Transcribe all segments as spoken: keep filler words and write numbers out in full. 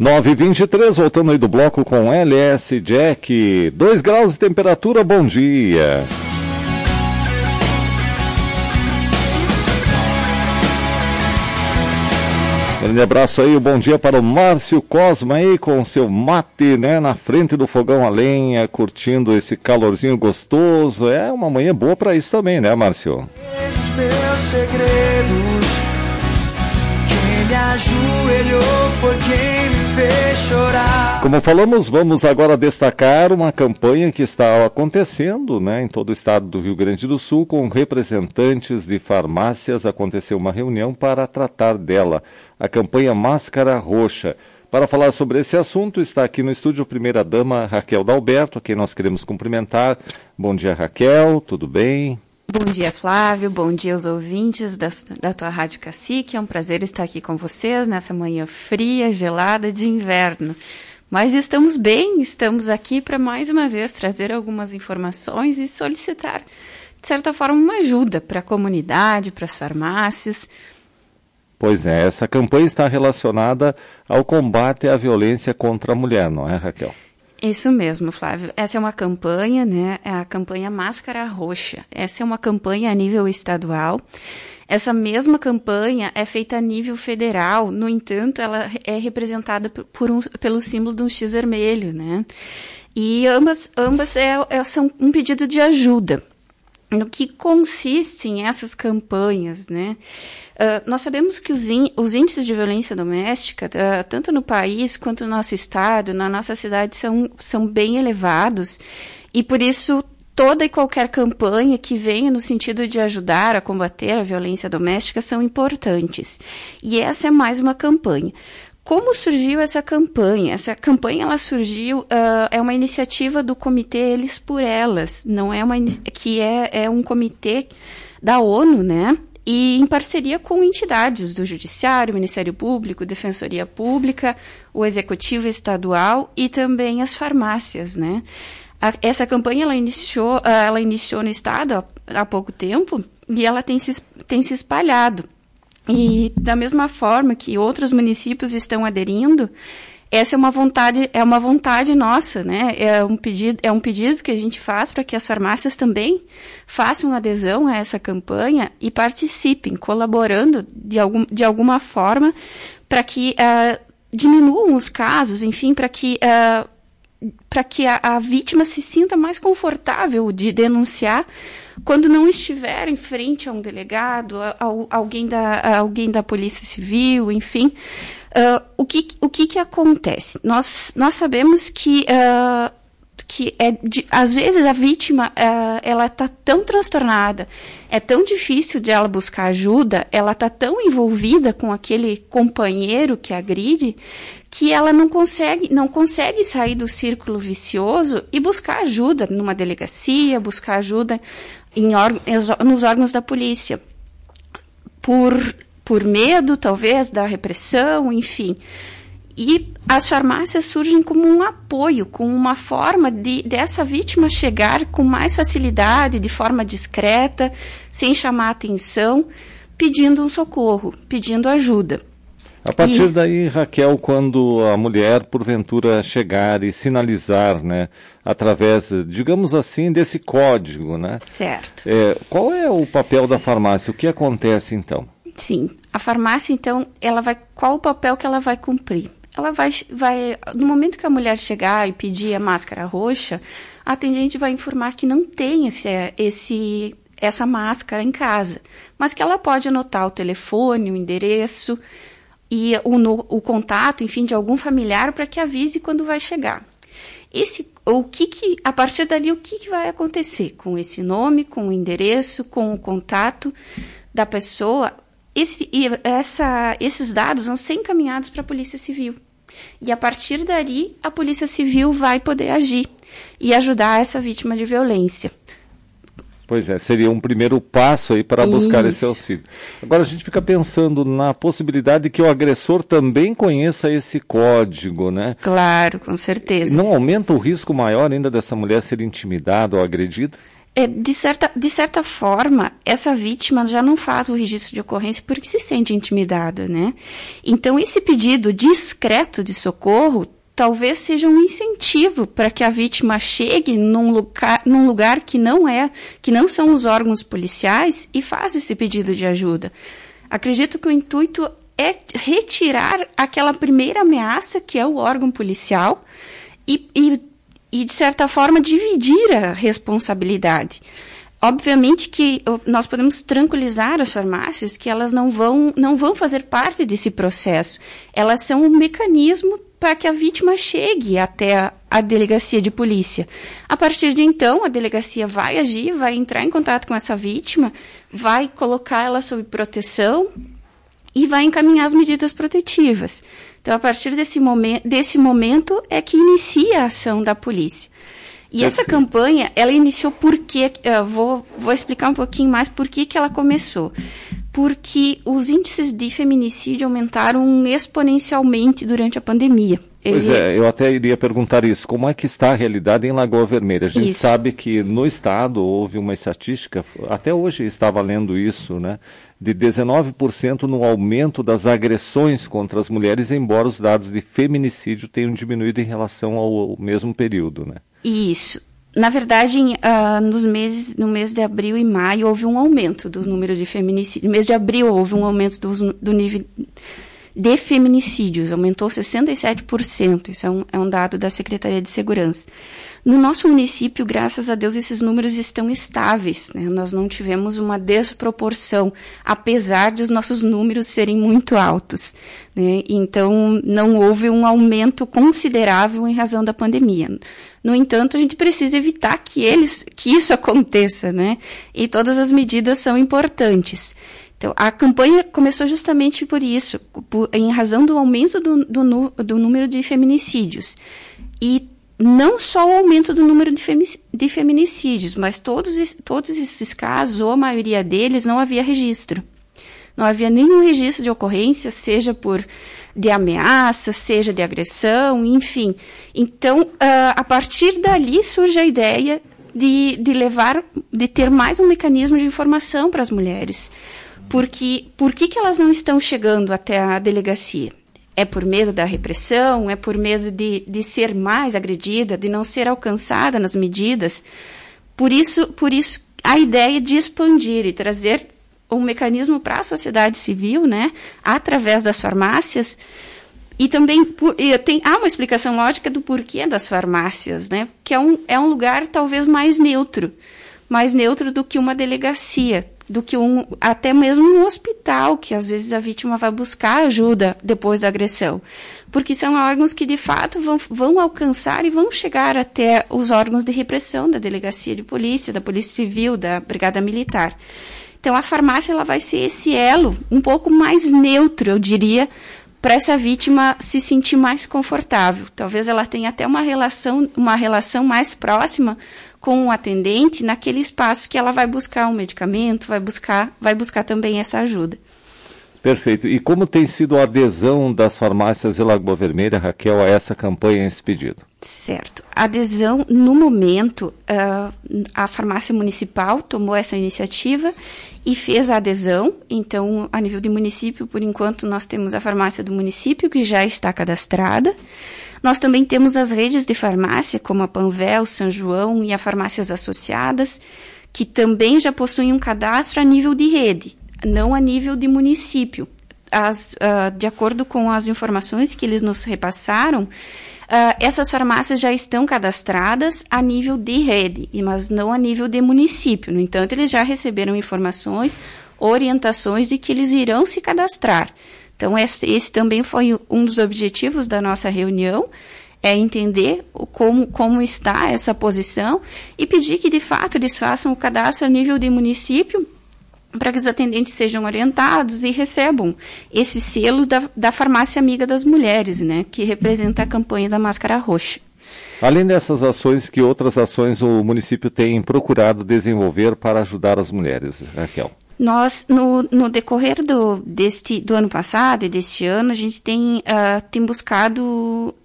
nove e vinte e três, voltando aí do bloco com L S Jack. dois graus de temperatura, bom dia. Grande abraço aí, bom dia para o Márcio Cosma aí com seu mate, né, na frente do fogão a lenha, curtindo esse calorzinho gostoso. É uma manhã boa para isso também, né, Márcio? Os meus segredos, quem me ajoelhou foi quem me fez chorar. Como falamos, vamos agora destacar uma campanha que está acontecendo, né, em todo o estado do Rio Grande do Sul, com representantes de farmácias. Aconteceu uma reunião para tratar dela, a campanha Máscara Roxa. Para falar sobre esse assunto, está aqui no estúdio a primeira-dama Raquel Dalberto, a quem nós queremos cumprimentar. Bom dia, Raquel, tudo bem? Bom dia, Flávio, bom dia aos ouvintes da, da tua Rádio Cacique. É um prazer estar aqui com vocês nessa manhã fria, gelada de inverno. Mas estamos bem, estamos aqui para mais uma vez trazer algumas informações e solicitar, de certa forma, uma ajuda para a comunidade, para as farmácias. Pois é, essa campanha está relacionada ao combate à violência contra a mulher, não é, Raquel? Isso mesmo, Flávio. Essa é uma campanha, né? É a campanha Máscara Roxa. Essa é uma campanha a nível estadual. Essa mesma campanha é feita a nível federal, no entanto, ela é representada por um, pelo símbolo de um X vermelho, né? E ambas, ambas é, é, são um pedido de ajuda. No que consistem essas campanhas, né? Uh, nós sabemos que os, in, os índices de violência doméstica, uh, tanto no país quanto no nosso estado, na nossa cidade, são, são bem elevados, e por isso toda e qualquer campanha que venha no sentido de ajudar a combater a violência doméstica são importantes. E essa é mais uma campanha. Como surgiu essa campanha? Essa campanha ela surgiu, uh, é uma iniciativa do Comitê Eles por Elas, não é uma que é, é um comitê da ONU, né? E em parceria com entidades do Judiciário, Ministério Público, Defensoria Pública, o Executivo Estadual e também as farmácias, né? A, essa campanha ela iniciou, uh, ela iniciou no Estado há, há pouco tempo e ela tem se, tem se espalhado. E da mesma forma que outros municípios estão aderindo, essa é uma vontade, é uma vontade nossa, né? É um pedido, é um pedido que a gente faz para que as farmácias também façam adesão a essa campanha e participem, colaborando de, algum, de alguma forma para que uh, diminuam os casos, enfim, para que, uh, para que a, a vítima se sinta mais confortável de denunciar quando não estiver em frente a um delegado, a, a, alguém, da, a alguém da Polícia Civil, enfim. Uh, o que, o que, que acontece? Nós, nós sabemos que, uh, que é de, às vezes a vítima uh, ela está tão transtornada, é tão difícil de ela buscar ajuda, ela está tão envolvida com aquele companheiro que agride, que ela não consegue, não consegue sair do círculo vicioso e buscar ajuda numa delegacia, buscar ajuda em órgãos, nos órgãos da polícia. Por, por medo, talvez, da repressão, enfim. E as farmácias surgem como um apoio, como uma forma de dessa vítima chegar com mais facilidade, de forma discreta, sem chamar atenção, pedindo um socorro, pedindo ajuda. A partir e... daí, Raquel, quando a mulher, porventura, chegar e sinalizar, né, através, digamos assim, desse código, né? Certo. É, qual é o papel da farmácia? O que acontece, então? Sim, a farmácia, então, ela vai, qual o papel que ela vai cumprir? Ela vai, vai, no momento que a mulher chegar e pedir a máscara roxa, a atendente vai informar que não tem esse, esse, essa máscara em casa, mas que ela pode anotar o telefone, o endereço e o, no, o contato, enfim, de algum familiar para que avise quando vai chegar. Esse, o que que, a partir dali, o que, que vai acontecer com esse nome, com o endereço, com o contato da pessoa? Esse, essa, esses dados vão ser encaminhados para a Polícia Civil. E a partir dali, a Polícia Civil vai poder agir e ajudar essa vítima de violência. Pois é, seria um primeiro passo aí para buscar esse auxílio. Agora a gente fica pensando na possibilidade de que o agressor também conheça esse código, né? Claro, com certeza. Não aumenta o risco maior ainda dessa mulher ser intimidada ou agredida? É, de, certa, de certa forma, essa vítima já não faz o registro de ocorrência porque se sente intimidada, né? Então, esse pedido discreto de socorro talvez seja um incentivo para que a vítima chegue num lugar, num lugar que não é, que não são os órgãos policiais e faça esse pedido de ajuda. Acredito que o intuito é retirar aquela primeira ameaça que é o órgão policial e, e E, de certa forma, dividir a responsabilidade. Obviamente que nós podemos tranquilizar as farmácias que elas não vão, não vão fazer parte desse processo. Elas são um mecanismo para que a vítima chegue até a, a delegacia de polícia. A partir de então, a delegacia vai agir, vai entrar em contato com essa vítima, vai colocar ela sob proteção e vai encaminhar as medidas protetivas. Então, a partir desse, momen- desse momento é que inicia a ação da polícia. E essa campanha, ela iniciou porque, uh, vou, vou explicar um pouquinho mais por que que ela começou. Porque os índices de feminicídio aumentaram exponencialmente durante a pandemia. Pois Ele... é, eu até iria perguntar isso. Como é que está a realidade em Lagoa Vermelha? A gente Isso. sabe que no estado houve uma estatística, até hoje estava lendo isso, né, de dezenove por cento no aumento das agressões contra as mulheres, embora os dados de feminicídio tenham diminuído em relação ao mesmo período, né? Isso. Na verdade, uh, nos meses, no mês de abril e maio houve um aumento do número de feminicídios. No mês de abril houve um aumento do, do nível de feminicídios, aumentou sessenta e sete por cento. Isso é um, é um dado da Secretaria de Segurança. No nosso município, graças a Deus, esses números estão estáveis, né? Nós não tivemos uma desproporção, apesar de os nossos números serem muito altos, né? Então, não houve um aumento considerável em razão da pandemia. No entanto, a gente precisa evitar que, eles, que isso aconteça, né? E todas as medidas são importantes. Então, a campanha começou justamente por isso, por, em razão do aumento do, do, do número de feminicídios. E não só o aumento do número de, femi, de feminicídios, mas todos, todos esses casos, ou a maioria deles, não havia registro. Não havia nenhum registro de ocorrência, seja por de ameaça, seja de agressão, enfim. Então, uh, a partir dali surge a ideia de, de levar, de ter mais um mecanismo de informação para as mulheres. Porque, por que que elas não estão chegando até a delegacia? É por medo da repressão? É por medo de, de ser mais agredida, de não ser alcançada nas medidas? Por isso, por isso, a ideia de expandir e trazer um mecanismo para a sociedade civil, né, através das farmácias, e também por, e tem, há uma explicação lógica do porquê das farmácias, né, que é um, é um lugar talvez mais neutro, mais neutro do que uma delegacia, do que um, até mesmo um hospital, que às vezes a vítima vai buscar ajuda depois da agressão. Porque são órgãos que, de fato, vão, vão alcançar e vão chegar até os órgãos de repressão da delegacia de polícia, da polícia civil, da brigada militar. Então, a farmácia ela vai ser esse elo um pouco mais neutro, eu diria, para essa vítima se sentir mais confortável. Talvez ela tenha até uma relação, uma relação mais próxima com o atendente naquele espaço que ela vai buscar um medicamento, vai buscar, vai buscar também essa ajuda. Perfeito. E como tem sido a adesão das farmácias de Lagoa Vermelha, Raquel, a essa campanha, a esse pedido? Certo. A adesão, no momento, uh, a farmácia municipal tomou essa iniciativa e fez a adesão. Então, a nível de município, por enquanto, nós temos a farmácia do município, que já está cadastrada. Nós também temos as redes de farmácia, como a Panvel, São João e as farmácias associadas, que também já possuem um cadastro a nível de rede, não a nível de município. As, uh, de acordo com as informações que eles nos repassaram, uh, essas farmácias já estão cadastradas a nível de rede, mas não a nível de município. No entanto, eles já receberam informações, orientações de que eles irão se cadastrar. Então, esse, esse também foi um dos objetivos da nossa reunião, é entender como, como está essa posição e pedir que, de fato, eles façam o cadastro a nível de município para que os atendentes sejam orientados e recebam esse selo da, da Farmácia Amiga das Mulheres, né, que representa a campanha da Máscara Roxa. Além dessas ações, que outras ações o município tem procurado desenvolver para ajudar as mulheres, Raquel? Nós, no, no decorrer do, deste, do ano passado e deste ano, a gente tem, uh, tem buscado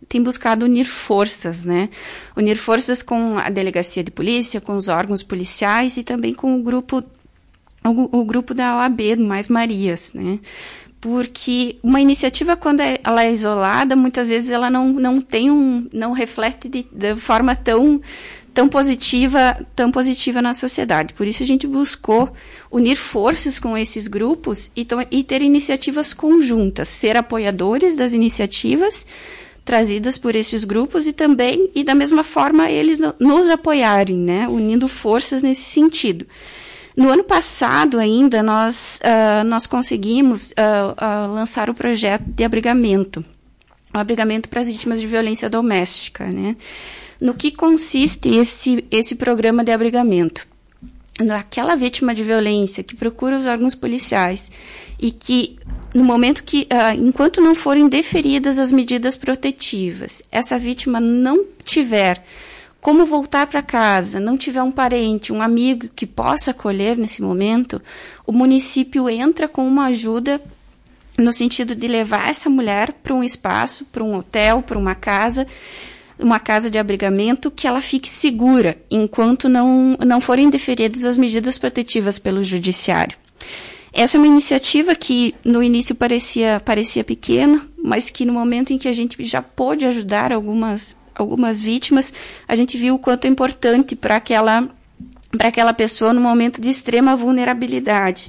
tem buscado unir forças, né? Unir forças com a delegacia de polícia, com os órgãos policiais e também com o grupo, o, o grupo da O A B, do Mais Marias, né? Porque uma iniciativa, quando ela é isolada, muitas vezes ela não, não tem um, não reflete de, de forma tão, tão positiva, tão positiva na sociedade. Por isso a gente buscou unir forças com esses grupos e, e ter iniciativas conjuntas, ser apoiadores das iniciativas trazidas por esses grupos e também, e da mesma forma, eles nos apoiarem, né, unindo forças nesse sentido. No ano passado ainda, nós, uh, nós conseguimos uh, uh, lançar o projeto de abrigamento, o abrigamento para as vítimas de violência doméstica, né? No que consiste esse, esse programa de abrigamento? Aquela vítima de violência que procura os órgãos policiais e que, no momento que, uh, enquanto não forem deferidas as medidas protetivas, essa vítima não tiver como voltar para casa, não tiver um parente, um amigo que possa acolher nesse momento, o município entra com uma ajuda no sentido de levar essa mulher para um espaço, para um hotel, para uma casa, uma casa de abrigamento, que ela fique segura, enquanto não, não forem deferidas as medidas protetivas pelo judiciário. Essa é uma iniciativa que no início parecia, parecia pequena, mas que no momento em que a gente já pôde ajudar algumas algumas vítimas, a gente viu o quanto é importante para aquela, para aquela pessoa no momento de extrema vulnerabilidade.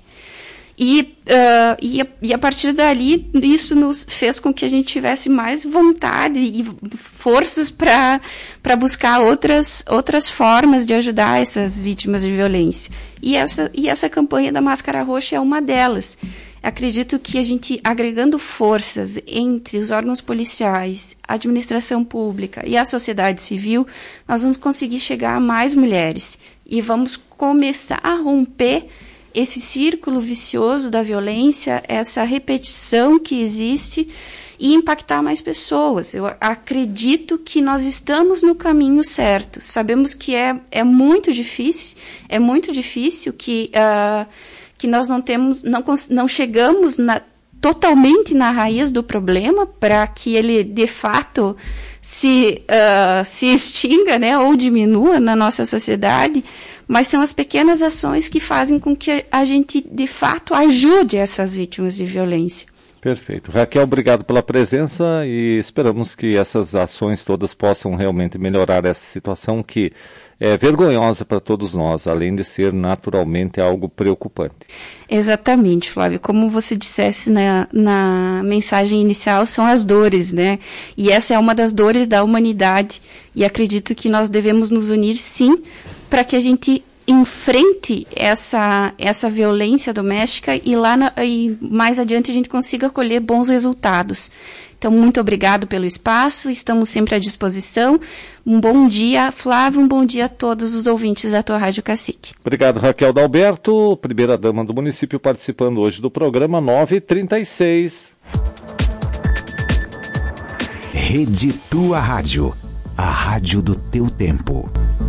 E, uh, e, a, e a partir dali, isso nos fez com que a gente tivesse mais vontade e forças para para buscar outras, outras formas de ajudar essas vítimas de violência. E essa, e essa campanha da Máscara Roxa é uma delas. Acredito que a gente, agregando forças entre os órgãos policiais, a administração pública e a sociedade civil, nós vamos conseguir chegar a mais mulheres. E vamos começar a romper esse círculo vicioso da violência, essa repetição que existe, e impactar mais pessoas. Eu acredito que nós estamos no caminho certo. Sabemos que é, é muito difícil, é muito difícil que... Uh, que nós não temos, não, não chegamos na, totalmente na raiz do problema para que ele, de fato, se, uh, se extinga, né, ou diminua na nossa sociedade, mas são as pequenas ações que fazem com que a gente, de fato, ajude essas vítimas de violência. Perfeito. Raquel, obrigado pela presença e esperamos que essas ações todas possam realmente melhorar essa situação que é vergonhosa para todos nós, além de ser naturalmente algo preocupante. Exatamente, Flávio. Como você dissesse na, na mensagem inicial, são as dores, né? E essa é uma das dores da humanidade. E acredito que nós devemos nos unir, sim, para que a gente enfrente essa, essa violência doméstica e lá na, e mais adiante a gente consiga colher bons resultados. Então, muito obrigado pelo espaço, estamos sempre à disposição. Um bom dia, Flávio, um bom dia a todos os ouvintes da tua Rádio Cacique. Obrigado, Raquel Dalberto, primeira-dama do município, participando hoje do programa nove e trinta e seis. Rede Tua Rádio, a rádio do teu tempo.